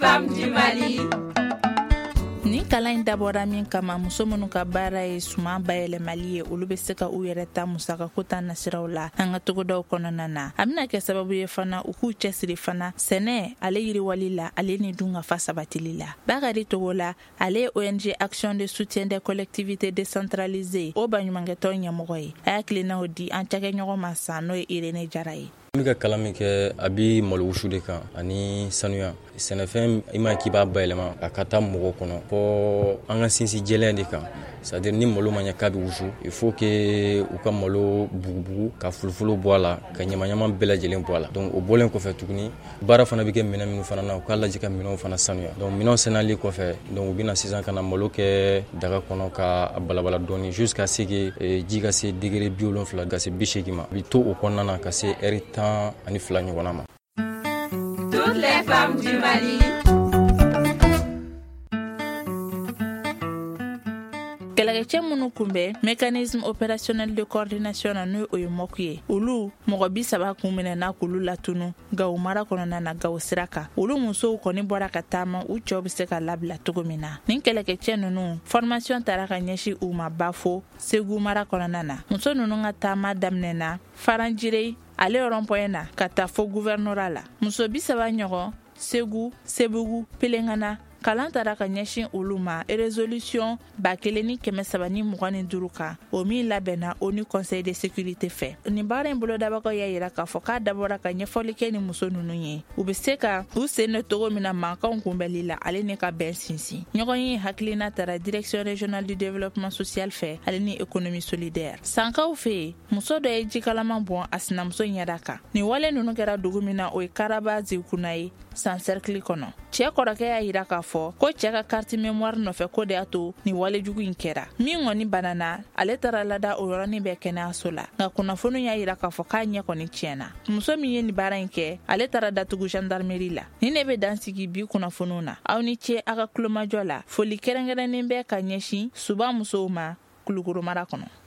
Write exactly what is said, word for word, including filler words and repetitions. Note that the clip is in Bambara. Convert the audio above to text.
femmes du Mali. Ni kalan dabora min kama muso minnu ka baara ye suman bayɛlɛmali ye olu bɛ se ka u yɛrɛ ta musaka ko ta nasiraw la an ka togodaw kɔnɔna na a bɛna kɛ sababu ye fana u k'u cɛsiri fana sɛnɛ ale yiriwali la ale ni dun ka fa sabatili la Bakari Togo la ale ye O N G Action de soutien des collectivités décentralisées o baɲumankɛtɔn ɲɛmɔgɔ ye a hakilinaw di an cakɛɲɔgɔn ma san n'o ye Irene Jara ye. N bɛ ka kalan min kɛ a bi malo wusu de kan ani sanuya sɛnɛfɛn i ma k'i b'a bayɛlɛma a ka taa mɔgɔ kɔnɔ fɔ an ka sinsin jɛlɛn de kan c'est-à-dire ni malo ma ɲɛ k'a bɛ wusu il faut que u ka malo bugubugu ka fulufulu bɔ a la ka ɲamaɲama bɛɛ lajɛlen bɔ a la donc o bɔlen kɔfɛ tuguni baara fana bɛ kɛ minɛn minnu fana na u k'a lajɛ ka minɛnw fana sanuya donc minɛnw sanuyali kɔfɛ donc u bɛna sisan ka na malo kɛ daga kɔnɔ ka balabala dɔɔni jusqu'à ce que ji ka se degré bi wolonwula ka se bi seegin ma a bɛ to o kɔnɔna na ka se heure tan ani fila ɲɔgɔnna ma. Toutes les femmes du Mali. Kɛlɛkɛcɛ minnu kunbɛ mécanisme opérationnel de coordination na n'o ye mɔku ye olu mɔgɔ bi saba kun minɛ na k'olu latunu Gawo mara kɔnɔna na Gawo sira kan olu musow kɔni bɔra ka taama u cɛw bɛ se ka labila cogo min na nin kɛlɛkɛcɛ ninnu formation taara ka ɲɛsin u ma Bafo Segu mara kɔnɔna na muso ninnu ka taama daminɛna Faranjire ale rond-point na ka taa fo gouvernorat la muso bi saba ɲɔgɔn Segu Sebugu Pelengana kalan taara ka ɲɛsin olu ma résolution ba kelen ni kɛmɛ saba ni mugan ni duuru kan o min labɛnna O N U Conseil de sécurité fɛ nin baara in bolodabagaw y'a yira k'a fɔ k'a dabɔra ka ɲɛfɔli kɛ ni muso ninnu ye u bɛ se ka u sen de togo min na mankanw kunbɛli la ale ni ka bɛn sinsin ɲɔgɔn ye hakilina taara direction régionale du développement social fɛ ale ni économie solidaire sankaw fɛ yen muso dɔ ye jikalaman bɔn a sinamuso ɲɛda kan nin wale ninnu kɛra dugu min na o ye Karaba Zikuna ye San Cercle kɔnɔ cɛ kɔrɔkɛ y'a yira k'a fɔ ko cɛ ka carte mémoire nɔfɛ ko de y'a to ni walejugu in kɛra min kɔni banana ale taara lada o yɔrɔnin bɛɛ kɛnɛyaso la nka kunnafoni y'a yira k'a fɔ k'a ɲɛ kɔni tiɲɛna muso min ye nin baara in kɛ ale taara datugu gendarmerie la ni ne bɛ dansigi bi kunnafoniw na aw ni ce a ka kulomajɔ la foli kɛrɛnkɛrɛnnen bɛ ka ɲɛsin suba musow ma Kulukoro mara kɔnɔ.